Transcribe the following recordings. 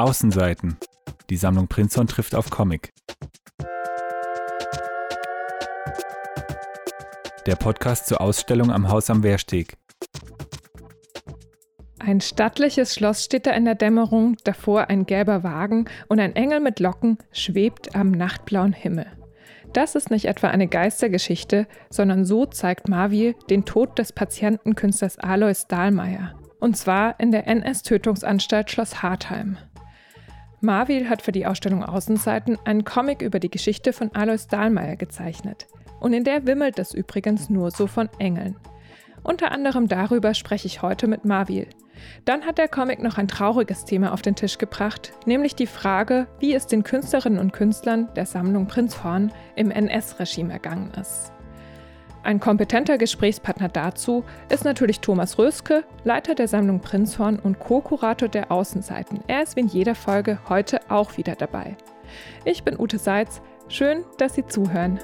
Außenseiten. Die Sammlung Prinzhorn trifft auf Comic. Der Podcast zur Ausstellung am Haus am Wehrsteg. Ein stattliches Schloss steht da in der Dämmerung, davor ein gelber Wagen und ein Engel mit Locken schwebt am nachtblauen Himmel. Das ist nicht etwa eine Geistergeschichte, sondern so zeigt Marwil den Tod des Patientenkünstlers Alois Dahlmeier. Und zwar in der NS-Tötungsanstalt Schloss Hartheim. Marwil hat für die Ausstellung Außenseiten einen Comic über die Geschichte von Alois Dahlmeier gezeichnet. Und in der wimmelt es übrigens nur so von Engeln. Unter anderem darüber spreche ich heute mit Marwil. Dann hat der Comic noch ein trauriges Thema auf den Tisch gebracht, nämlich die Frage, wie es den Künstlerinnen und Künstlern der Sammlung Prinzhorn im NS-Regime ergangen ist. Ein kompetenter Gesprächspartner dazu ist natürlich Thomas Röske, Leiter der Sammlung Prinzhorn und Co-Kurator der Außenseiten. Er ist wie in jeder Folge heute auch wieder dabei. Ich bin Ute Seitz. Schön, dass Sie zuhören.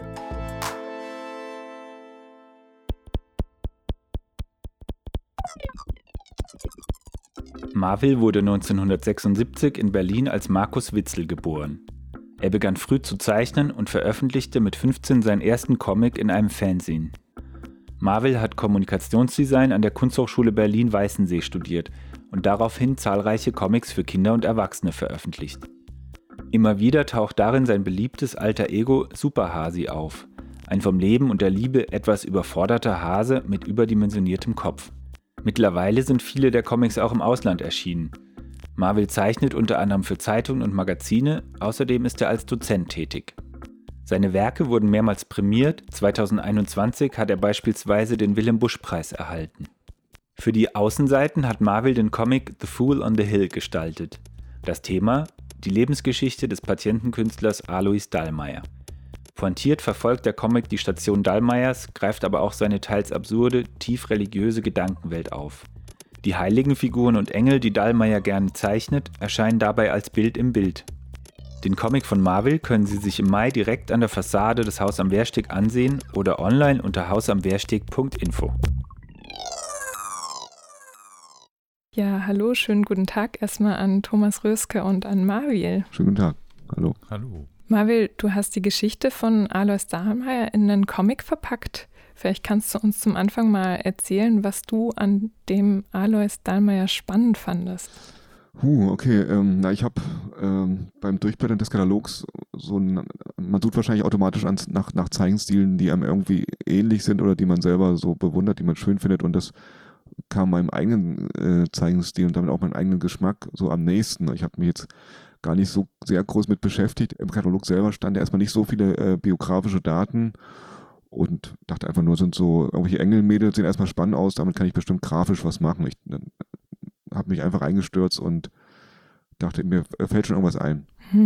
Marwil wurde 1976 in Berlin als Markus Witzel geboren. Er begann früh zu zeichnen und veröffentlichte mit 15 seinen ersten Comic in einem Fanzine. Marwil hat Kommunikationsdesign an der Kunsthochschule Berlin-Weißensee studiert und daraufhin zahlreiche Comics für Kinder und Erwachsene veröffentlicht. Immer wieder taucht darin sein beliebtes alter Ego Super Hasi auf, ein vom Leben und der Liebe etwas überforderter Hase mit überdimensioniertem Kopf. Mittlerweile sind viele der Comics auch im Ausland erschienen. Marwil zeichnet unter anderem für Zeitungen und Magazine, außerdem ist er als Dozent tätig. Seine Werke wurden mehrmals prämiert, 2021 hat er beispielsweise den Willem-Busch-Preis erhalten. Für die Außenseiten hat Marwil den Comic The Fool on the Hill gestaltet. Das Thema: die Lebensgeschichte des Patientenkünstlers Alois Dahlmeier. Pointiert verfolgt der Comic die Station Dahlmeiers, greift aber auch seine teils absurde, tief religiöse Gedankenwelt auf. Die heiligen Figuren und Engel, die Dahlmeier gerne zeichnet, erscheinen dabei als Bild im Bild. Den Comic von Marwil können Sie sich im Mai direkt an der Fassade des Haus am Wehrsteg ansehen oder online unter hausamwehrsteg.info. Ja, hallo, schönen guten Tag erstmal an Thomas Röske und an Marwil. Schönen guten Tag, hallo. Hallo. Marwil, du hast die Geschichte von Alois Dahlmeier in einen Comic verpackt. Vielleicht kannst du uns zum Anfang mal erzählen, was du an dem Alois Dahlmeier spannend fandest. Okay. Ich habe beim Durchblättern des Katalogs man sucht wahrscheinlich automatisch nach Zeichenstilen, die einem irgendwie ähnlich sind oder die man selber so bewundert, die man schön findet, und das kam meinem eigenen Zeichenstil und damit auch meinem eigenen Geschmack so am nächsten. Ich habe mich jetzt gar nicht so sehr groß mit beschäftigt. Im Katalog selber stand ja erstmal nicht so viele biografische Daten und dachte einfach nur, sind so irgendwelche Engelmädels, sehen erstmal spannend aus, damit kann ich bestimmt grafisch was machen. Ich habe mich einfach eingestürzt und dachte, mir fällt schon irgendwas ein.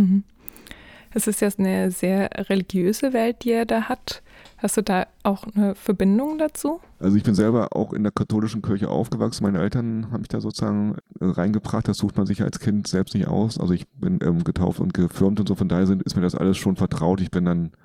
Es ist jetzt eine sehr religiöse Welt, die er da hat. Hast du da auch eine Verbindung dazu? Also ich bin selber auch in der katholischen Kirche aufgewachsen. Meine Eltern haben mich da sozusagen reingebracht. Das sucht man sich als Kind selbst nicht aus. Also ich bin getauft und gefirmt und so. Von daher ist mir das alles schon vertraut. Ich bin dann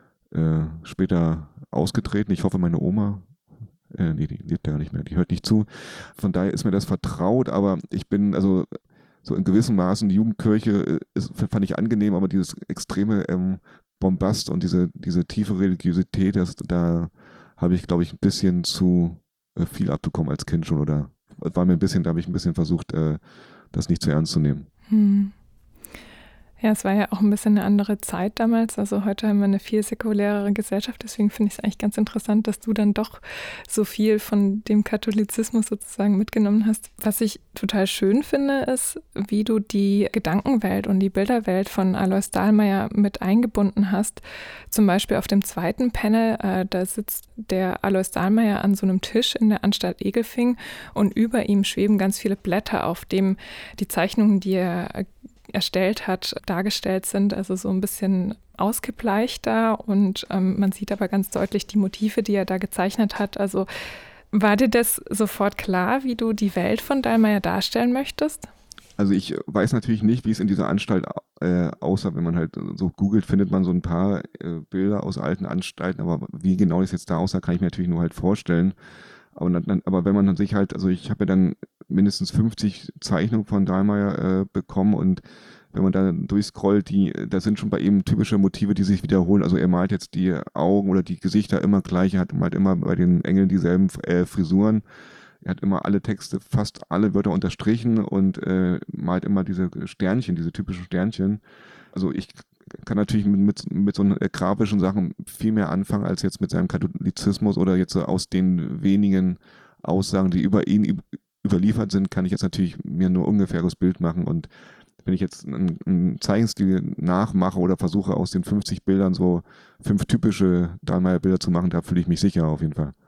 später ausgetreten. Ich hoffe, meine Oma, die lebt ja nicht mehr, die hört nicht zu. Von daher ist mir das vertraut. Aber ich bin also so in gewissem Maßen, die Jugendkirche fand ich angenehm, aber dieses extreme Bombast und diese tiefe Religiosität, da habe ich, glaube ich, ein bisschen zu viel abbekommen als Kind schon, oder da habe ich ein bisschen versucht, das nicht zu ernst zu nehmen. Ja, es war ja auch ein bisschen eine andere Zeit damals. Also heute haben wir eine viel säkulärere Gesellschaft. Deswegen finde ich es eigentlich ganz interessant, dass du dann doch so viel von dem Katholizismus sozusagen mitgenommen hast. Was ich total schön finde, ist, wie du die Gedankenwelt und die Bilderwelt von Alois Dahlmeier mit eingebunden hast. Zum Beispiel auf dem zweiten Panel, da sitzt der Alois Dahlmeier an so einem Tisch in der Anstalt Egelfing und über ihm schweben ganz viele Blätter, auf dem die Zeichnungen, die er erstellt hat, dargestellt sind, also so ein bisschen ausgebleichter, und man sieht aber ganz deutlich die Motive, die er da gezeichnet hat. Also war dir das sofort klar, wie du die Welt von Dahlmeier darstellen möchtest? Also ich weiß natürlich nicht, wie es in dieser Anstalt aussah. Wenn man halt so googelt, findet man so ein paar Bilder aus alten Anstalten, aber wie genau das jetzt da aussah, kann ich mir natürlich nur halt vorstellen. Aber wenn man sich halt, also ich habe mir dann mindestens 50 Zeichnungen von Dallmayr bekommen und wenn man da durchscrollt, da sind schon bei ihm typische Motive, die sich wiederholen. Also er malt jetzt die Augen oder die Gesichter immer gleich, er malt immer bei den Engeln dieselben Frisuren. Er hat immer alle Texte, fast alle Wörter unterstrichen und malt immer diese Sternchen, diese typischen Sternchen. Also ich kann natürlich mit so grafischen Sachen viel mehr anfangen, als jetzt mit seinem Katholizismus oder jetzt aus den wenigen Aussagen, die über ihn überliefert sind, kann ich jetzt natürlich mir nur ungefähres Bild machen. Und wenn ich jetzt einen Zeichenstil nachmache oder versuche aus den 50 Bildern so 5 typische Dallmayr-Bilder zu machen, da fühle ich mich sicher auf jeden Fall.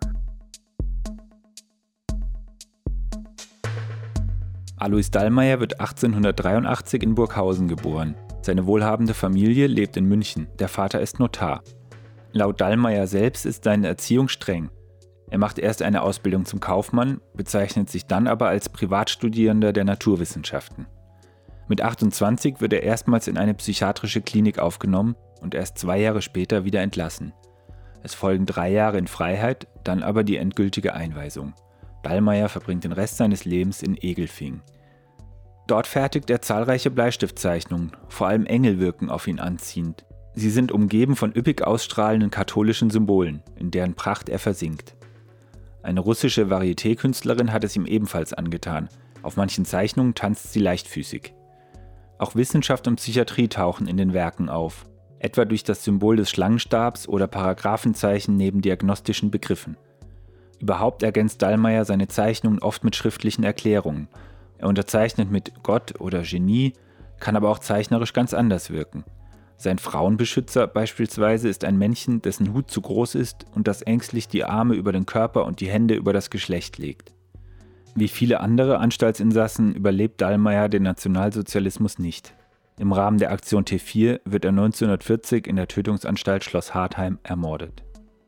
Alois Dallmayr wird 1883 in Burghausen geboren. Seine wohlhabende Familie lebt in München. Der Vater ist Notar. Laut Dallmayr selbst ist seine Erziehung streng. Er macht erst eine Ausbildung zum Kaufmann, bezeichnet sich dann aber als Privatstudierender der Naturwissenschaften. Mit 28 wird er erstmals in eine psychiatrische Klinik aufgenommen und erst 2 Jahre später wieder entlassen. Es folgen 3 Jahre in Freiheit, dann aber die endgültige Einweisung. Dallmayr verbringt den Rest seines Lebens in Egelfing. Dort fertigt er zahlreiche Bleistiftzeichnungen, vor allem Engel wirken auf ihn anziehend. Sie sind umgeben von üppig ausstrahlenden katholischen Symbolen, in deren Pracht er versinkt. Eine russische Varieté-Künstlerin hat es ihm ebenfalls angetan. Auf manchen Zeichnungen tanzt sie leichtfüßig. Auch Wissenschaft und Psychiatrie tauchen in den Werken auf, etwa durch das Symbol des Schlangenstabs oder Paragraphenzeichen neben diagnostischen Begriffen. Überhaupt ergänzt Dallmayr seine Zeichnungen oft mit schriftlichen Erklärungen. Er unterzeichnet mit Gott oder Genie, kann aber auch zeichnerisch ganz anders wirken. Sein Frauenbeschützer beispielsweise ist ein Männchen, dessen Hut zu groß ist und das ängstlich die Arme über den Körper und die Hände über das Geschlecht legt. Wie viele andere Anstaltsinsassen überlebt Dallmayr den Nationalsozialismus nicht. Im Rahmen der Aktion T4 wird er 1940 in der Tötungsanstalt Schloss Hartheim ermordet.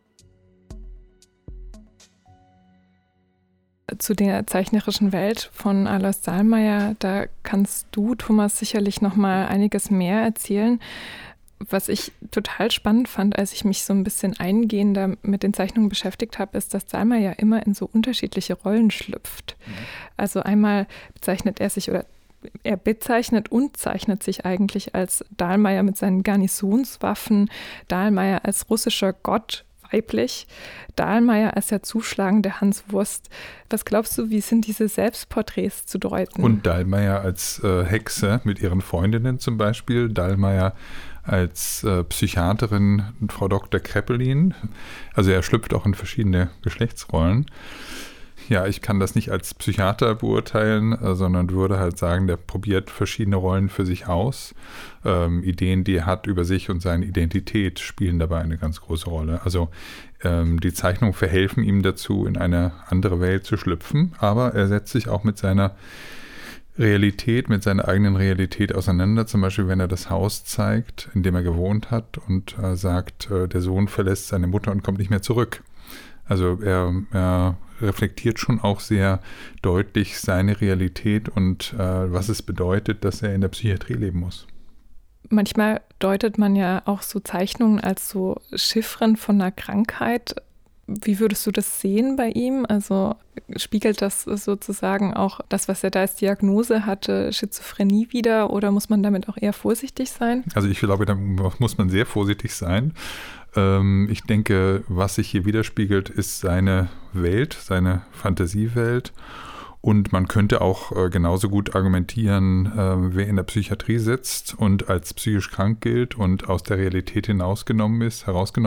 Zu der zeichnerischen Welt von Alois Dallmayr, da kannst du, Thomas, sicherlich noch mal einiges mehr erzählen. Was ich total spannend fand, als ich mich so ein bisschen eingehender mit den Zeichnungen beschäftigt habe, ist, dass Dallmayr ja immer in so unterschiedliche Rollen schlüpft. Also einmal bezeichnet er sich oder er bezeichnet und zeichnet sich eigentlich als Dallmayr mit seinen Garnisonswaffen, Dallmayr als russischer Gott, weiblich, Dallmayr als der zuschlagende Hans Wurst. Was glaubst du, wie sind diese Selbstporträts zu deuten? Und Dallmayr als Hexe mit ihren Freundinnen zum Beispiel, Dallmayr als Psychiaterin, Frau Dr. Kreppelin. Also er schlüpft auch in verschiedene Geschlechtsrollen. Ja, ich kann das nicht als Psychiater beurteilen, sondern würde halt sagen, der probiert verschiedene Rollen für sich aus. Ideen, die er hat über sich und seine Identität spielen dabei eine ganz große Rolle. Also die Zeichnungen verhelfen ihm dazu, in eine andere Welt zu schlüpfen, aber er setzt sich auch mit seiner Realität, mit seiner eigenen Realität auseinander. Zum Beispiel, wenn er das Haus zeigt, in dem er gewohnt hat und sagt, der Sohn verlässt seine Mutter und kommt nicht mehr zurück. Also er reflektiert schon auch sehr deutlich seine Realität und was es bedeutet, dass er in der Psychiatrie leben muss. Manchmal deutet man ja auch so Zeichnungen als so Chiffren von einer Krankheit. Wie würdest du das sehen bei ihm? Also spiegelt das sozusagen auch das, was er da als Diagnose hatte, Schizophrenie wider, oder muss man damit auch eher vorsichtig sein? Also ich glaube, da muss man sehr vorsichtig sein. Ich denke, was sich hier widerspiegelt, ist seine Welt, seine Fantasiewelt. Und man könnte auch genauso gut argumentieren, wer in der Psychiatrie sitzt und als psychisch krank gilt und aus der Realität herausgenommen ist,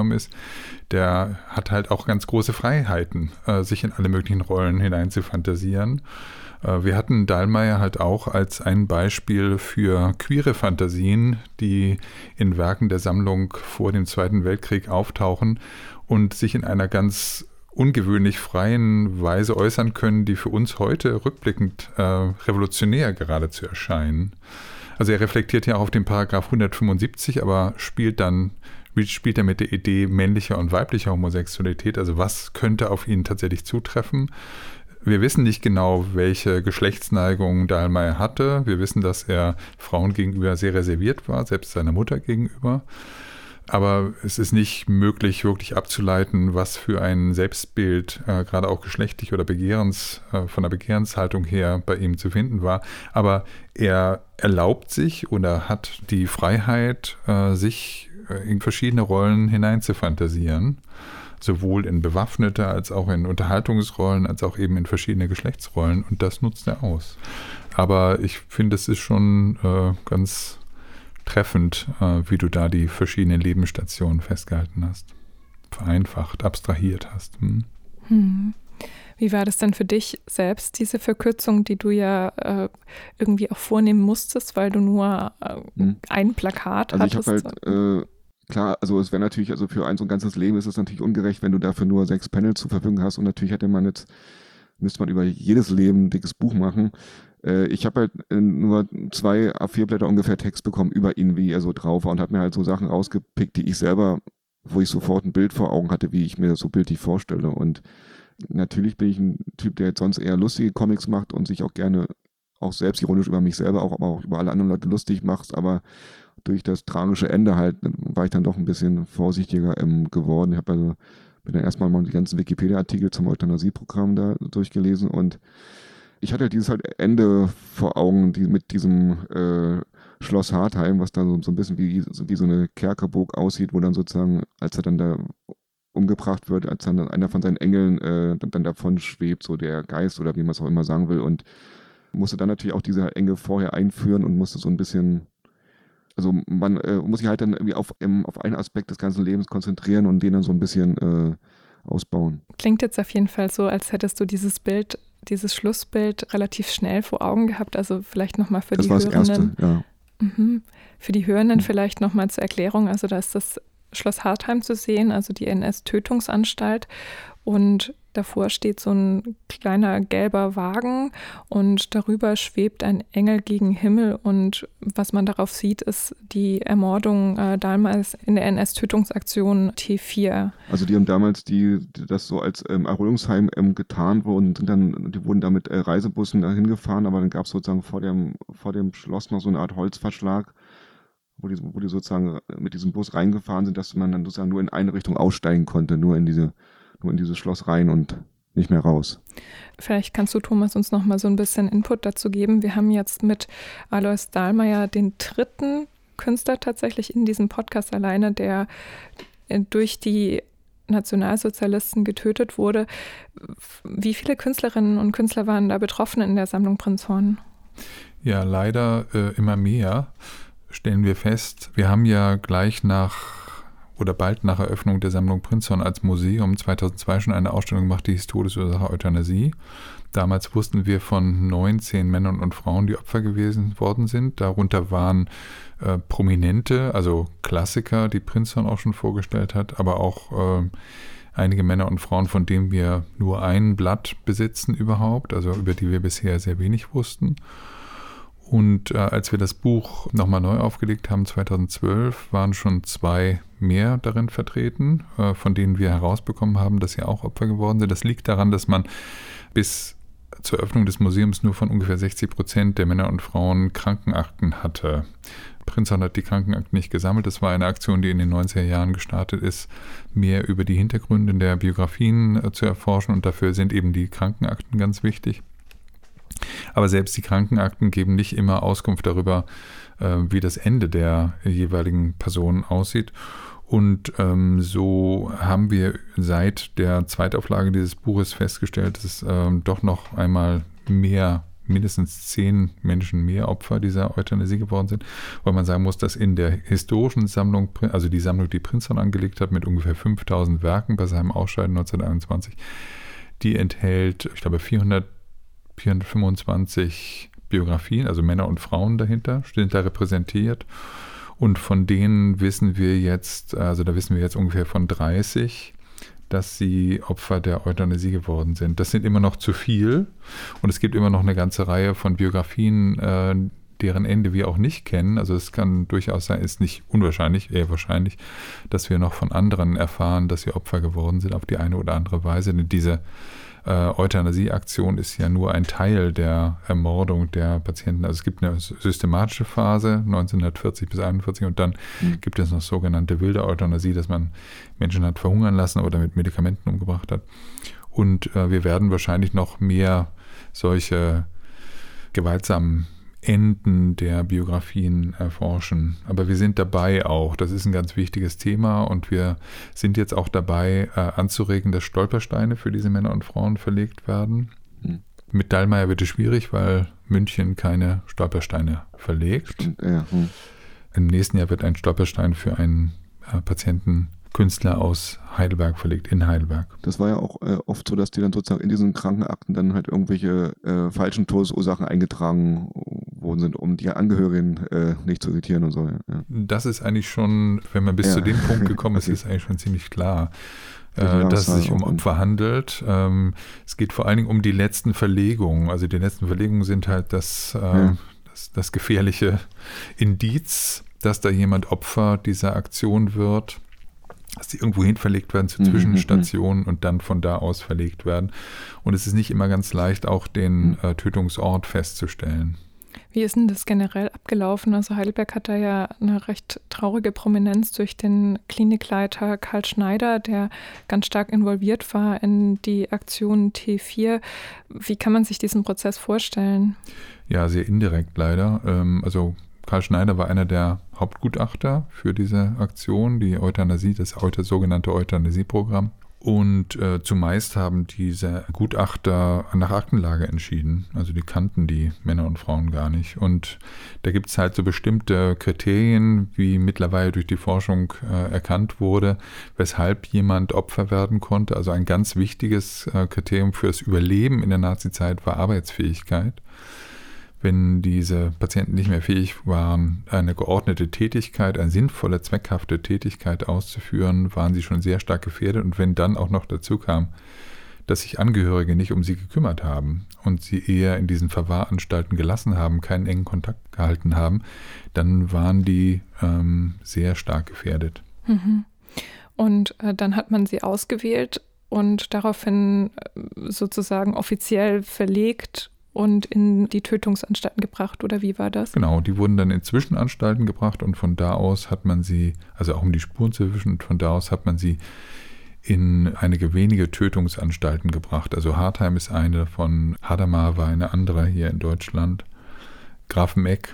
der hat halt auch ganz große Freiheiten, sich in alle möglichen Rollen hinein zu fantasieren. Wir hatten Dallmayr halt auch als ein Beispiel für queere Fantasien, die in Werken der Sammlung vor dem Zweiten Weltkrieg auftauchen und sich in einer ganz ungewöhnlich freien Weise äußern können, die für uns heute rückblickend revolutionär geradezu erscheinen. Also er reflektiert ja auch auf den Paragraph 175, aber spielt er mit der Idee männlicher und weiblicher Homosexualität, also was könnte auf ihn tatsächlich zutreffen. Wir wissen nicht genau, welche Geschlechtsneigung Dallmayr hatte. Wir wissen, dass er Frauen gegenüber sehr reserviert war, selbst seiner Mutter gegenüber. Aber es ist nicht möglich, wirklich abzuleiten, was für ein Selbstbild, gerade auch geschlechtlich oder von der Begehrenshaltung her bei ihm zu finden war. Aber er erlaubt sich oder hat die Freiheit, sich in verschiedene Rollen hineinzufantasieren. Sowohl in bewaffnete, als auch in Unterhaltungsrollen, als auch eben in verschiedene Geschlechtsrollen. Und das nutzt er aus. Aber ich finde, es ist schon ganz treffend, wie du da die verschiedenen Lebensstationen festgehalten hast. Vereinfacht, abstrahiert hast. Wie war das denn für dich selbst, diese Verkürzung, die du ja irgendwie auch vornehmen musstest, weil du nur ein Plakat hattest? Ich habe halt, klar, also es wäre natürlich, also für so ein ganzes Leben ist es natürlich ungerecht, wenn du dafür nur 6 Panels zur Verfügung hast und natürlich müsste man über jedes Leben ein dickes Buch machen. Ich habe halt nur 2 A4-Blätter ungefähr Text bekommen über ihn, wie er so drauf war und habe mir halt so Sachen rausgepickt, die ich selber, wo ich sofort ein Bild vor Augen hatte, wie ich mir das so bildlich vorstelle. Und natürlich bin ich ein Typ, der jetzt sonst eher lustige Comics macht und sich auch gerne auch selbstironisch über mich selber, aber auch über alle anderen Leute lustig macht, aber durch das tragische Ende halt war ich dann doch ein bisschen vorsichtiger geworden. Ich habe bin dann erstmal mal die ganzen Wikipedia-Artikel zum Euthanasieprogramm da durchgelesen und ich hatte dieses halt Ende vor Augen, mit diesem Schloss Hartheim, was dann so ein bisschen wie so eine Kerkerburg aussieht, wo dann sozusagen, als er dann da umgebracht wird, als dann einer von seinen Engeln dann davon schwebt, so der Geist oder wie man es auch immer sagen will, und musste dann natürlich auch diese Engel vorher einführen und musste so ein bisschen, also man muss sich halt dann irgendwie auf einen Aspekt des ganzen Lebens konzentrieren und den dann so ein bisschen ausbauen. Klingt jetzt auf jeden Fall so, als hättest du dieses Schlussbild relativ schnell vor Augen gehabt, also vielleicht nochmal für die Hörenden. Das war das Erste, ja. Für die Hörenden vielleicht nochmal zur Erklärung, also da ist das Schloss Hartheim zu sehen, also die NS-Tötungsanstalt, und davor steht so ein kleiner gelber Wagen und darüber schwebt ein Engel gegen Himmel, und was man darauf sieht, ist die Ermordung damals in der NS-Tötungsaktion T4. Also die haben damals das so als Erholungsheim getarnt und die wurden da mit Reisebussen dahin gefahren, aber dann gab es sozusagen vor dem Schloss noch so eine Art Holzverschlag, wo die sozusagen mit diesem Bus reingefahren sind, dass man dann sozusagen nur in eine Richtung aussteigen konnte, nur in dieses Schloss rein und nicht mehr raus. Vielleicht kannst du, Thomas, uns noch mal so ein bisschen Input dazu geben. Wir haben jetzt mit Alois Dahlmeier den 3. Künstler tatsächlich in diesem Podcast alleine, der durch die Nationalsozialisten getötet wurde. Wie viele Künstlerinnen und Künstler waren da betroffen in der Sammlung Prinzhorn? Ja, leider immer mehr, stellen wir fest. Wir haben ja bald nach Eröffnung der Sammlung Prinzhorn als Museum 2002 schon eine Ausstellung gemacht, die hieß Todesursache Euthanasie. Damals wussten wir von 19 Männern und Frauen, die Opfer gewesen worden sind. Darunter waren Prominente, also Klassiker, die Prinzhorn auch schon vorgestellt hat, aber auch einige Männer und Frauen, von denen wir nur ein Blatt besitzen überhaupt, also über die wir bisher sehr wenig wussten. Und als wir das Buch nochmal neu aufgelegt haben, 2012, waren schon 2 mehr darin vertreten, von denen wir herausbekommen haben, dass sie auch Opfer geworden sind. Das liegt daran, dass man bis zur Öffnung des Museums nur von ungefähr 60% der Männer und Frauen Krankenakten hatte. Prinzhorn hat die Krankenakten nicht gesammelt. Das war eine Aktion, die in den 90er Jahren gestartet ist, mehr über die Hintergründe der Biografien zu erforschen. Und dafür sind eben die Krankenakten ganz wichtig. Aber selbst die Krankenakten geben nicht immer Auskunft darüber, wie das Ende der jeweiligen Person aussieht. Und so haben wir seit der Zweitauflage dieses Buches festgestellt, dass es doch noch einmal mindestens 10 Menschen mehr Opfer dieser Euthanasie geworden sind. Weil man sagen muss, dass in der historischen Sammlung, also die Sammlung, die Prinzhorn angelegt hat, mit ungefähr 5000 Werken bei seinem Ausscheiden 1921, die enthält, ich glaube, 425 Biografien, also Männer und Frauen dahinter, sind da repräsentiert. Und von denen wissen wir jetzt ungefähr von 30, dass sie Opfer der Euthanasie geworden sind. Das sind immer noch zu viel. Und es gibt immer noch eine ganze Reihe von Biografien, deren Ende wir auch nicht kennen. Also es kann durchaus sein, ist nicht unwahrscheinlich, eher wahrscheinlich, dass wir noch von anderen erfahren, dass sie Opfer geworden sind auf die eine oder andere Weise. Denn diese Euthanasieaktion ist ja nur ein Teil der Ermordung der Patienten. Also es gibt eine systematische Phase, 1940 bis 1941, und dann gibt es noch sogenannte wilde Euthanasie, dass man Menschen hat verhungern lassen oder mit Medikamenten umgebracht hat. Und wir werden wahrscheinlich noch mehr solche gewaltsamen Enden der Biografien erforschen. Aber wir sind dabei auch. Das ist ein ganz wichtiges Thema und wir sind jetzt auch dabei, anzuregen, dass Stolpersteine für diese Männer und Frauen verlegt werden. Mit Dallmayr wird es schwierig, weil München keine Stolpersteine verlegt. Im nächsten Jahr wird ein Stolperstein für einen Patientenkünstler aus Heidelberg verlegt, in Heidelberg. Das war ja auch oft so, dass die dann sozusagen in diesen Krankenakten dann halt irgendwelche falschen Todesursachen eingetragen worden sind, um die Angehörigen nicht zu zitieren und so. Ja. Das ist eigentlich schon, wenn man bis zu dem Punkt gekommen ist, ist eigentlich schon ziemlich klar, dass es sich um Opfer handelt. Es geht vor allen Dingen um die letzten Verlegungen. Also die letzten Verlegungen sind halt das gefährliche Indiz, dass da jemand Opfer dieser Aktion wird, dass die irgendwo hin verlegt werden zu Zwischenstationen und dann von da aus verlegt werden. Und es ist nicht immer ganz leicht, auch den Tötungsort festzustellen. Wie ist denn das generell abgelaufen? Also Heidelberg hat da ja eine recht traurige Prominenz durch den Klinikleiter Karl Schneider, der ganz stark involviert war in die Aktion T4. Wie kann man sich diesen Prozess vorstellen? Ja, sehr indirekt leider. Also Karl Schneider war einer der Hauptgutachter für diese Aktion, die Euthanasie, das sogenannte Euthanasieprogramm. Und zumeist haben diese Gutachter nach Aktenlage entschieden. Also die kannten die Männer und Frauen gar nicht. Und da gibt es halt so bestimmte Kriterien, wie mittlerweile durch die Forschung erkannt wurde, weshalb jemand Opfer werden konnte. Also ein ganz wichtiges Kriterium für das Überleben in der Nazizeit war Arbeitsfähigkeit. Wenn diese Patienten nicht mehr fähig waren, eine geordnete Tätigkeit, eine sinnvolle, zweckhafte Tätigkeit auszuführen, waren sie schon sehr stark gefährdet. Und wenn dann auch noch dazu kam, dass sich Angehörige nicht um sie gekümmert haben und sie eher in diesen Verwahranstalten gelassen haben, keinen engen Kontakt gehalten haben, dann waren die sehr stark gefährdet. Und dann hat man sie ausgewählt und daraufhin sozusagen offiziell verlegt und in die Tötungsanstalten gebracht, oder wie war das? Genau, die wurden dann in Zwischenanstalten gebracht und von da aus hat man sie, also auch um die Spuren zu erwischen, und von da aus hat man sie in einige wenige Tötungsanstalten gebracht. Also Hartheim ist eine davon, Hadamar war eine andere hier in Deutschland, Grafenegg.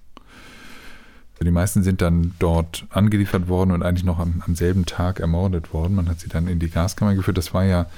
Die meisten sind dann dort angeliefert worden und eigentlich noch am selben Tag ermordet worden. Man hat sie dann in die Gaskammer geführt. Das war ja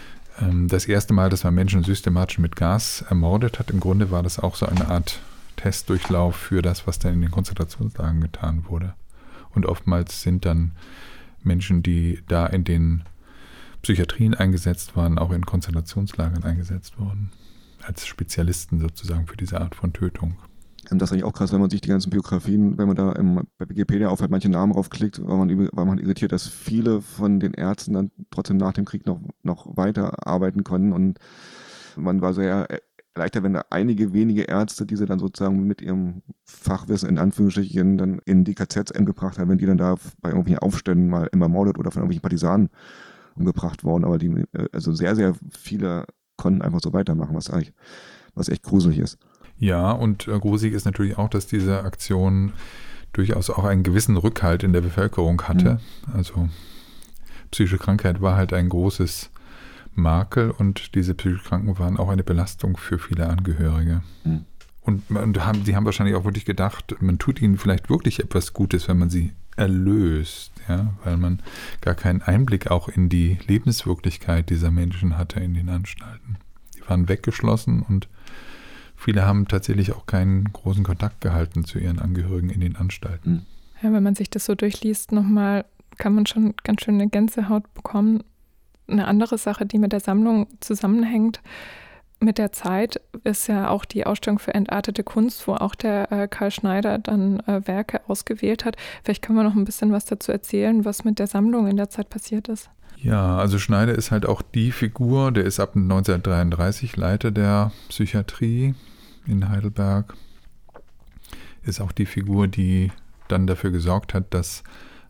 das erste Mal, dass man Menschen systematisch mit Gas ermordet hat. Im Grunde war das auch so eine Art Testdurchlauf für das, was dann in den Konzentrationslagern getan wurde. Und oftmals sind dann Menschen, die da in den Psychiatrien eingesetzt waren, auch in Konzentrationslagern eingesetzt worden. Als Spezialisten sozusagen für diese Art von Tötung. Das ist eigentlich auch krass, wenn man sich die ganzen Biografien, wenn man da bei Wikipedia auf halt manche Namen raufklickt, weil man irritiert, dass viele von den Ärzten dann trotzdem nach dem Krieg noch weiter arbeiten konnten. Und man war sehr erleichtert, wenn da einige wenige Ärzte, die sie dann sozusagen mit ihrem Fachwissen in Anführungsstrichen dann in die KZs gebracht haben, wenn die dann da bei irgendwelchen Aufständen mal immer ermordet oder von irgendwelchen Partisanen umgebracht worden. Aber also sehr, sehr viele konnten einfach so weitermachen, was echt gruselig ist. Ja, und gruselig ist natürlich auch, dass diese Aktion durchaus auch einen gewissen Rückhalt in der Bevölkerung hatte. Also psychische Krankheit war halt ein großes Makel und diese psychisch Kranken waren auch eine Belastung für viele Angehörige. Und die haben wahrscheinlich auch wirklich gedacht, man tut ihnen vielleicht wirklich etwas Gutes, wenn man sie erlöst, ja, weil man gar keinen Einblick auch in die Lebenswirklichkeit dieser Menschen hatte in den Anstalten. Die waren weggeschlossen und viele haben tatsächlich auch keinen großen Kontakt gehalten zu ihren Angehörigen in den Anstalten. Ja, wenn man sich das so durchliest nochmal, kann man schon ganz schön eine Gänsehaut bekommen. Eine andere Sache, die mit der Sammlung zusammenhängt, mit der Zeit, ist ja auch die Ausstellung für entartete Kunst, wo auch der Karl Schneider dann Werke ausgewählt hat. Vielleicht können wir noch ein bisschen was dazu erzählen, was mit der Sammlung in der Zeit passiert ist. Ja, also Schneider ist halt auch die Figur, der ist ab 1933 Leiter der Psychiatrie in Heidelberg, ist auch die Figur, die dann dafür gesorgt hat, dass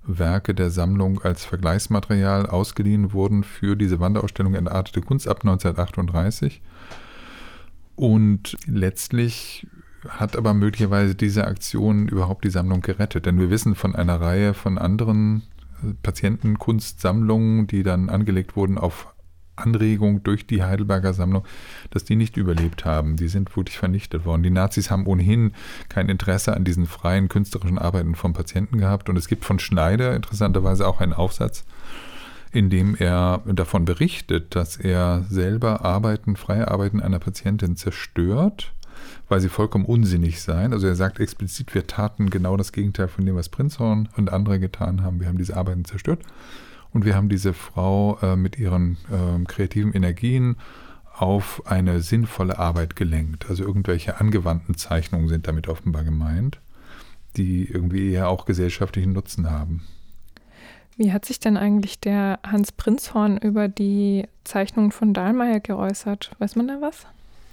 Werke der Sammlung als Vergleichsmaterial ausgeliehen wurden für diese Wanderausstellung Entartete Kunst ab 1938. Und letztlich hat aber möglicherweise diese Aktion überhaupt die Sammlung gerettet. Denn wir wissen von einer Reihe von anderen Patientenkunstsammlungen, die dann angelegt wurden auf Anregung durch die Heidelberger Sammlung, dass die nicht überlebt haben. Die sind wirklich vernichtet worden. Die Nazis haben ohnehin kein Interesse an diesen freien künstlerischen Arbeiten von Patienten gehabt. Und es gibt von Schneider interessanterweise auch einen Aufsatz, in dem er davon berichtet, dass er selber freie Arbeiten einer Patientin zerstört, weil sie vollkommen unsinnig seien. Also er sagt explizit, wir taten genau das Gegenteil von dem, was Prinzhorn und andere getan haben. Wir haben diese Arbeiten zerstört. Und wir haben diese Frau mit ihren kreativen Energien auf eine sinnvolle Arbeit gelenkt. Also irgendwelche angewandten Zeichnungen sind damit offenbar gemeint, die irgendwie eher auch gesellschaftlichen Nutzen haben. Wie hat sich denn eigentlich der Hans Prinzhorn über die Zeichnungen von Dahlmeier geäußert? Weiß man da was?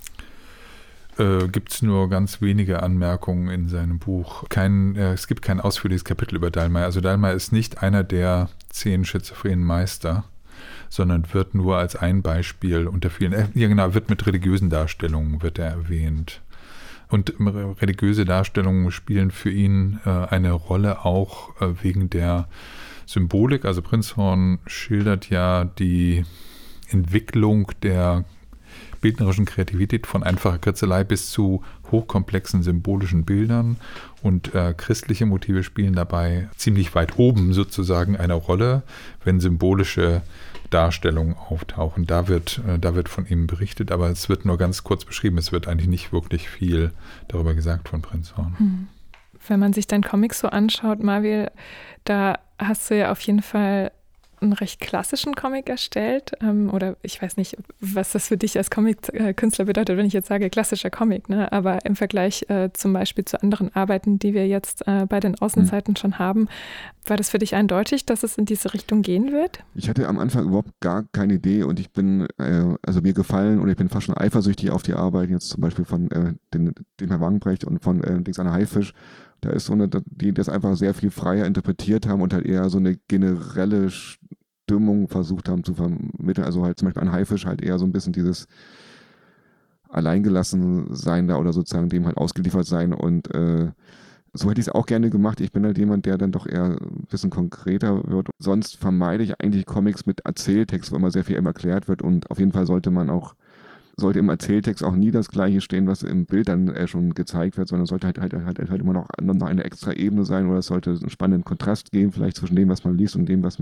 Gibt es nur ganz wenige Anmerkungen in seinem Buch. Es gibt kein ausführliches Kapitel über Dahlmeier. Also Dahlmeier ist nicht einer der 10 schizophrenen Meister, sondern wird nur als ein Beispiel unter vielen, wird mit religiösen Darstellungen wird er erwähnt. Und religiöse Darstellungen spielen für ihn eine Rolle auch wegen der Symbolik. Also Prinzhorn schildert ja die Entwicklung der bildnerischen Kreativität von einfacher Kritzelei bis zu hochkomplexen symbolischen Bildern, und christliche Motive spielen dabei ziemlich weit oben sozusagen eine Rolle, wenn symbolische Darstellungen auftauchen. Da wird von ihm berichtet, aber es wird nur ganz kurz beschrieben. Es wird eigentlich nicht wirklich viel darüber gesagt von Prinzhorn. Wenn man sich deinen Comic so anschaut, Marvel, da hast du ja auf jeden Fall einen recht klassischen Comic erstellt, oder ich weiß nicht, was das für dich als Comic-Künstler bedeutet, wenn ich jetzt sage klassischer Comic, ne? Aber im Vergleich zum Beispiel zu anderen Arbeiten, die wir jetzt bei den Außenseiten schon haben, war das für dich eindeutig, dass es in diese Richtung gehen wird? Ich hatte am Anfang überhaupt gar keine Idee, und ich bin, mir gefallen, oder ich bin fast schon eifersüchtig auf die Arbeit, jetzt zum Beispiel von dem Herr Wagenbrecht und von Anna Haifisch. Da ist so eine, die das einfach sehr viel freier interpretiert haben und halt eher so eine generelle Stimmung versucht haben zu vermitteln. Also halt zum Beispiel an Haifisch halt eher so ein bisschen dieses Alleingelassen-Sein da oder sozusagen dem halt ausgeliefert sein, und so hätte ich es auch gerne gemacht. Ich bin halt jemand, der dann doch eher ein bisschen konkreter wird. Sonst vermeide ich eigentlich Comics mit Erzähltext, wo immer sehr viel erklärt wird, und auf jeden Fall sollte im Erzähltext auch nie das Gleiche stehen, was im Bild dann schon gezeigt wird, sondern es sollte halt immer noch eine extra Ebene sein, oder es sollte einen spannenden Kontrast geben, vielleicht zwischen dem, was man liest, und dem, was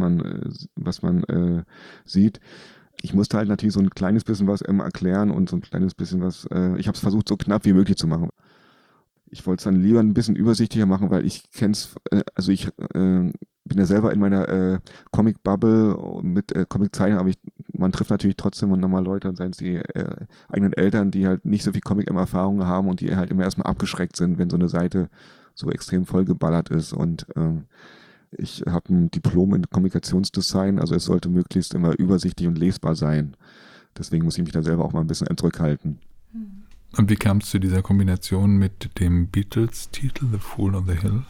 man sieht. Ich musste halt natürlich so ein kleines bisschen was erklären und so ein kleines bisschen was, ich habe es versucht, so knapp wie möglich zu machen. Ich wollte es dann lieber ein bisschen übersichtlicher machen, weil ich kenn's, also ich bin ja selber in meiner Comic-Bubble mit Comic-Zeichen, aber man trifft natürlich trotzdem nochmal Leute, seien es die eigenen Eltern, die halt nicht so viel Comic-Erfahrung haben und die halt immer erstmal abgeschreckt sind, wenn so eine Seite so extrem vollgeballert ist. Und ich habe ein Diplom in Kommunikationsdesign, also es sollte möglichst immer übersichtlich und lesbar sein. Deswegen muss ich mich da selber auch mal ein bisschen zurückhalten. Und wie kam es zu dieser Kombination mit dem Beatles-Titel The Fool on the Hill?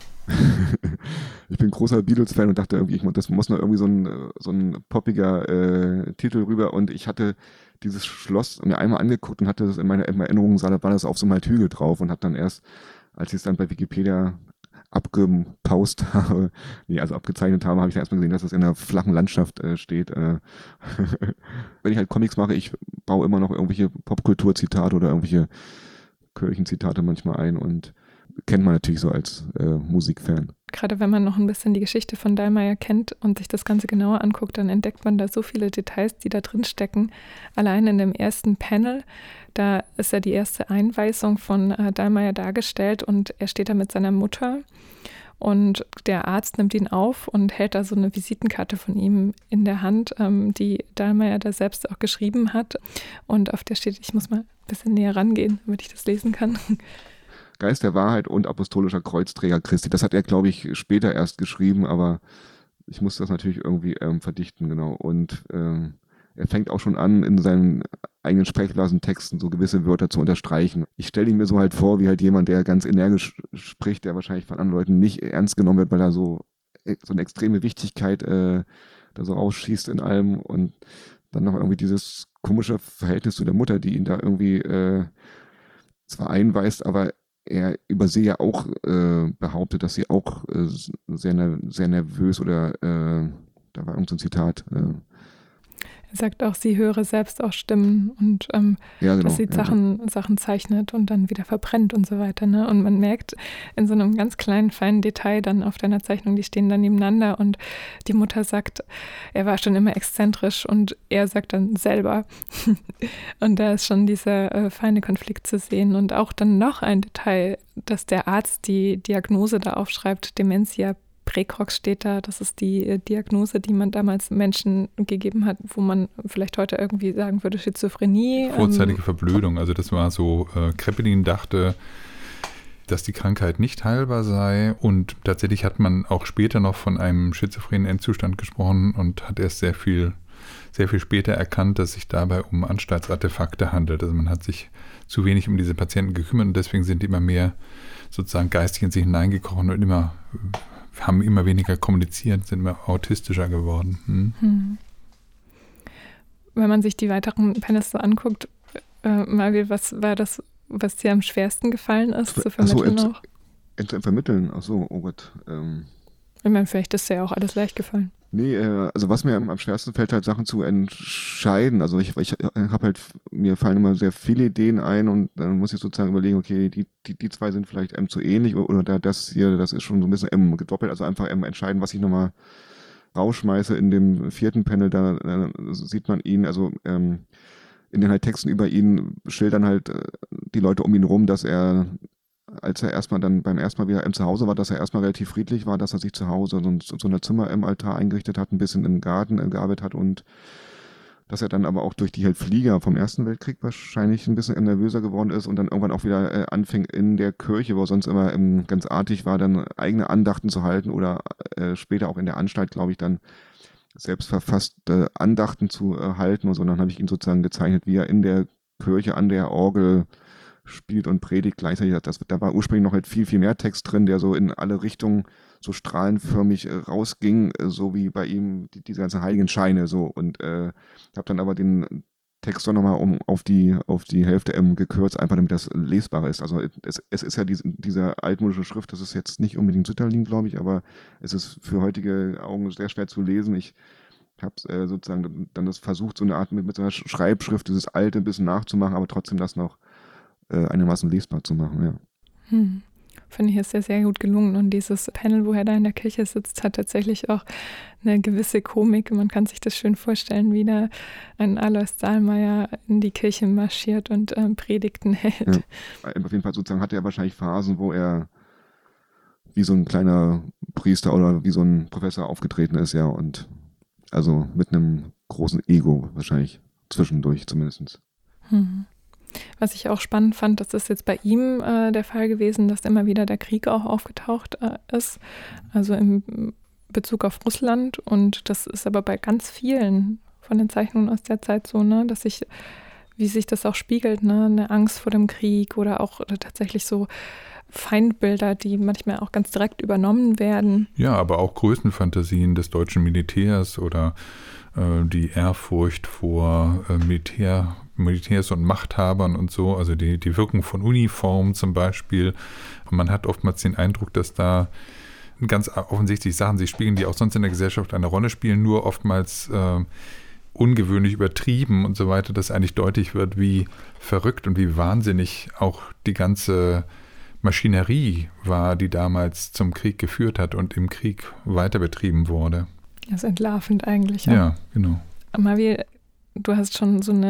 Ich bin großer Beatles-Fan und dachte irgendwie, das muss noch irgendwie so ein poppiger Titel rüber, und ich hatte dieses Schloss mir einmal angeguckt und hatte das in meiner Erinnerung, war das auf so einem Hügel drauf, und habe dann erst, als ich es dann bei Wikipedia abgezeichnet habe, habe ich dann erstmal gesehen, dass das in einer flachen Landschaft steht. Wenn ich halt Comics mache, ich baue immer noch irgendwelche Popkultur-Zitate oder irgendwelche Kirchenzitate manchmal ein, und kennt man natürlich so als Musikfan. Gerade wenn man noch ein bisschen die Geschichte von Dahlmeier kennt und sich das Ganze genauer anguckt, dann entdeckt man da so viele Details, die da drin stecken. Allein in dem ersten Panel, da ist ja die erste Einweisung von Dahlmeier dargestellt, und er steht da mit seiner Mutter, und der Arzt nimmt ihn auf und hält da so eine Visitenkarte von ihm in der Hand, die Dahlmeier da selbst auch geschrieben hat, und auf der steht, ich muss mal ein bisschen näher rangehen, damit ich das lesen kann. Geist der Wahrheit und apostolischer Kreuzträger Christi. Das hat er, glaube ich, später erst geschrieben, aber ich muss das natürlich irgendwie verdichten, genau. Und er fängt auch schon an, in seinen eigenen Sprechblasentexten so gewisse Wörter zu unterstreichen. Ich stelle ihn mir so halt vor, wie halt jemand, der ganz energisch spricht, der wahrscheinlich von anderen Leuten nicht ernst genommen wird, weil er so so eine extreme Wichtigkeit da so rausschießt in allem und dann noch irgendwie dieses komische Verhältnis zu der Mutter, die ihn da irgendwie zwar einweist, aber er über sie ja auch behauptet, dass sie auch sehr nervös oder da war irgend so ein Zitat. Er sagt auch, sie höre selbst auch Stimmen und Ja, genau, dass sie Sachen zeichnet und dann wieder verbrennt und so weiter. Ne? Und man merkt in so einem ganz kleinen, feinen Detail dann auf deiner Zeichnung, die stehen dann nebeneinander und die Mutter sagt, er war schon immer exzentrisch und er sagt dann selber. Und da ist schon dieser feine Konflikt zu sehen. Und auch dann noch ein Detail, dass der Arzt die Diagnose da aufschreibt, Dementia Präcox steht da, das ist die Diagnose, die man damals Menschen gegeben hat, wo man vielleicht heute irgendwie sagen würde, Schizophrenie. Vorzeitige Verblödung, also das war so, Kraepelin dachte, dass die Krankheit nicht heilbar sei und tatsächlich hat man auch später noch von einem schizophrenen Endzustand gesprochen und hat erst sehr viel später erkannt, dass es sich dabei um Anstaltsartefakte handelt. Also man hat sich zu wenig um diese Patienten gekümmert und deswegen sind die immer mehr sozusagen geistig in sich hineingekrochen und haben immer weniger kommuniziert, sind immer autistischer geworden. Wenn man sich die weiteren Panels so anguckt, Marvil, was war das, was dir am schwersten gefallen ist, zu vermitteln auch? Vermitteln, achso, oh Gott. Ich meine, vielleicht ist dir ja auch alles leicht gefallen. Nee, also was mir am schwersten fällt, halt Sachen zu entscheiden. Also ich habe halt, mir fallen immer sehr viele Ideen ein und dann muss ich sozusagen überlegen, okay, die zwei sind vielleicht zu ähnlich oder das hier, das ist schon so ein bisschen gedoppelt. Also einfach entscheiden, was ich nochmal rausschmeiße. In dem 4. Panel, da sieht man ihn, also in den halt Texten über ihn schildern halt die Leute um ihn rum, dass er, als er beim ersten Mal wieder zu Hause war, dass er erstmal relativ friedlich war, dass er sich zu Hause so ein Zimmer im Altar eingerichtet hat, ein bisschen im Garten gearbeitet hat und dass er dann aber auch durch die halt Flieger vom Ersten Weltkrieg wahrscheinlich ein bisschen nervöser geworden ist und dann irgendwann auch wieder anfing in der Kirche, wo er sonst immer ganz artig war, dann eigene Andachten zu halten oder später auch in der Anstalt, glaube ich, dann selbst verfasste Andachten zu halten und so. Und dann habe ich ihn sozusagen gezeichnet, wie er in der Kirche an der Orgel spielt und predigt gleichzeitig. Da war ursprünglich noch halt viel, viel mehr Text drin, der so in alle Richtungen so strahlenförmig rausging, so wie bei ihm diese ganzen heiligen Scheine so. Und habe dann aber den Text doch nochmal auf die Hälfte gekürzt, einfach damit das lesbar ist. Also es ist ja diese altmodische Schrift, das ist jetzt nicht unbedingt Sütterlin, glaube ich, aber es ist für heutige Augen sehr schwer zu lesen. Ich habe sozusagen dann das versucht, so eine Art mit so einer Schreibschrift, dieses Alte ein bisschen nachzumachen, aber trotzdem das noch einigermaßen lesbar zu machen, ja. Finde ich, ist sehr, sehr gut gelungen. Und dieses Panel, wo er da in der Kirche sitzt, hat tatsächlich auch eine gewisse Komik. Man kann sich das schön vorstellen, wie da ein Alois Dahlmeier in die Kirche marschiert und Predigten hält. Ja. Auf jeden Fall sozusagen hat er wahrscheinlich Phasen, wo er wie so ein kleiner Priester oder wie so ein Professor aufgetreten ist, ja. Und also mit einem großen Ego wahrscheinlich zwischendurch zumindest. Was ich auch spannend fand, das ist jetzt bei ihm der Fall gewesen, dass immer wieder der Krieg auch aufgetaucht ist, also im Bezug auf Russland. Und das ist aber bei ganz vielen von den Zeichnungen aus der Zeit so, ne, dass wie sich das auch spiegelt, ne, eine Angst vor dem Krieg oder auch tatsächlich so Feindbilder, die manchmal auch ganz direkt übernommen werden. Ja, aber auch Größenfantasien des deutschen Militärs oder die Ehrfurcht vor Militärs und Machthabern und so, also die Wirkung von Uniformen zum Beispiel. Und man hat oftmals den Eindruck, dass da ganz offensichtlich Sachen sich spiegeln, die auch sonst in der Gesellschaft eine Rolle spielen, nur oftmals ungewöhnlich übertrieben und so weiter, dass eigentlich deutlich wird, wie verrückt und wie wahnsinnig auch die ganze Maschinerie war, die damals zum Krieg geführt hat und im Krieg weiter betrieben wurde. Das ist entlarvend eigentlich. Ja, genau. Marvil, du hast schon so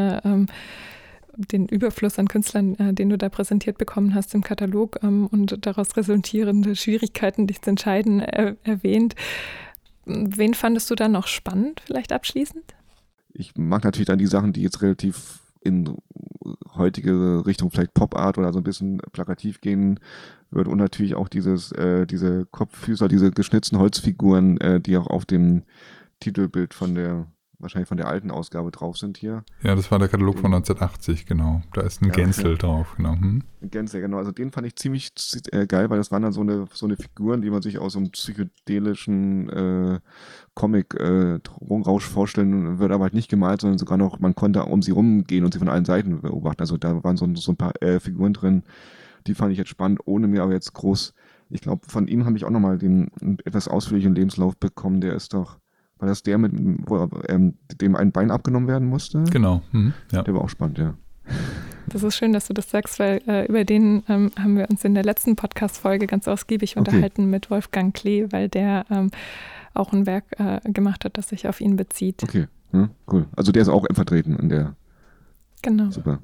den Überfluss an Künstlern, den du da präsentiert bekommen hast im Katalog und daraus resultierende Schwierigkeiten, dich zu entscheiden, erwähnt. Wen fandest du da noch spannend, vielleicht abschließend? Ich mag natürlich dann die Sachen, die jetzt relativ in heutige Richtung vielleicht Pop-Art oder so ein bisschen plakativ gehen wird und natürlich auch diese Kopffüßer, diese geschnitzten Holzfiguren, die auch auf dem Titelbild von der wahrscheinlich von der alten Ausgabe drauf sind hier. Ja, das war der Katalog von 1980, genau. Da ist ein Gänzel drauf, genau. Ein Gänzel, genau. Also den fand ich ziemlich geil, weil das waren dann so eine Figuren, die man sich aus so einem psychedelischen Comic-Rausch vorstellen würde, aber halt nicht gemalt, sondern sogar noch, man konnte um sie rumgehen und sie von allen Seiten beobachten. Also da waren so ein paar Figuren drin, die fand ich jetzt spannend, ohne mir aber jetzt groß, ich glaube, von ihm habe ich auch nochmal den etwas ausführlichen Lebenslauf bekommen, der ist doch, war das der, wo dem ein Bein abgenommen werden musste? Genau. Ja. Der war auch spannend, ja. Das ist schön, dass du das sagst, weil über den haben wir uns in der letzten Podcast-Folge ganz ausgiebig unterhalten mit Wolfgang Klee, weil der auch ein Werk gemacht hat, das sich auf ihn bezieht. Okay, cool. Also der ist auch vertreten in der. Genau. Super.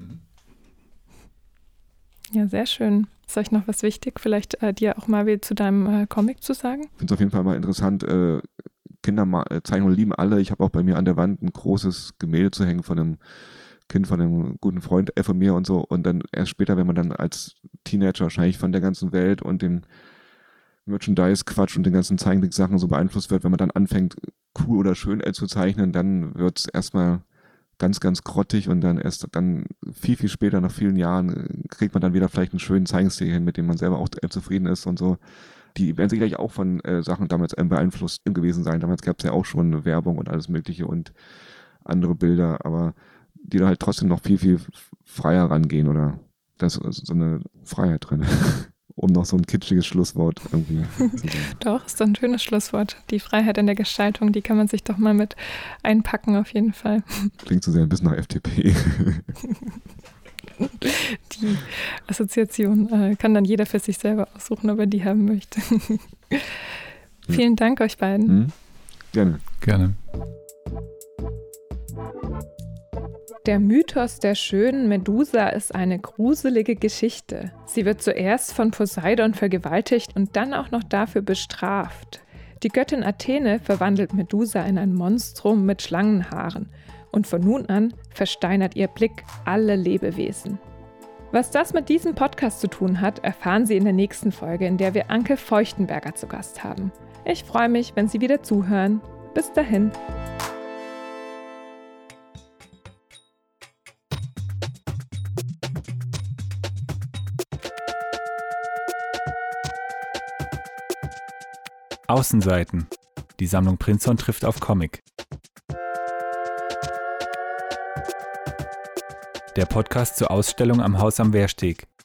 Ja, sehr schön. Ist euch noch was wichtig, vielleicht dir auch mal wieder zu deinem Comic zu sagen? Ich finde es auf jeden Fall mal interessant. Kinderzeichnungen lieben alle. Ich habe auch bei mir an der Wand ein großes Gemälde zu hängen von einem Kind, von einem guten Freund von mir und so. Und dann erst später, wenn man dann als Teenager wahrscheinlich von der ganzen Welt und dem Merchandise-Quatsch und den ganzen Zeichentricksachen so beeinflusst wird, wenn man dann anfängt, cool oder schön zu zeichnen, dann wird es erstmal ganz, ganz grottig und dann erst dann viel, viel später, nach vielen Jahren, kriegt man dann wieder vielleicht einen schönen Zeichenstil hin, mit dem man selber auch zufrieden ist und so. Die werden sicherlich auch von Sachen damals beeinflusst gewesen sein. Damals gab es ja auch schon Werbung und alles Mögliche und andere Bilder, aber die da halt trotzdem noch viel, viel freier rangehen oder da ist so eine Freiheit drin. Um noch so ein kitschiges Schlusswort irgendwie zu sagen. Doch, ist doch ein schönes Schlusswort. Die Freiheit in der Gestaltung, die kann man sich doch mal mit einpacken auf jeden Fall. Klingt so sehr ein bisschen nach FDP. Die Assoziation kann dann jeder für sich selber aussuchen, ob er die haben möchte. Vielen Dank euch beiden. Gerne. Der Mythos der schönen Medusa ist eine gruselige Geschichte. Sie wird zuerst von Poseidon vergewaltigt und dann auch noch dafür bestraft. Die Göttin Athene verwandelt Medusa in ein Monstrum mit Schlangenhaaren. Und von nun an versteinert ihr Blick alle Lebewesen. Was das mit diesem Podcast zu tun hat, erfahren Sie in der nächsten Folge, in der wir Anke Feuchtenberger zu Gast haben. Ich freue mich, wenn Sie wieder zuhören. Bis dahin. Außenseiten. Die Sammlung Prinzhorn trifft auf Comic. Der Podcast zur Ausstellung am Haus am Wehrsteg.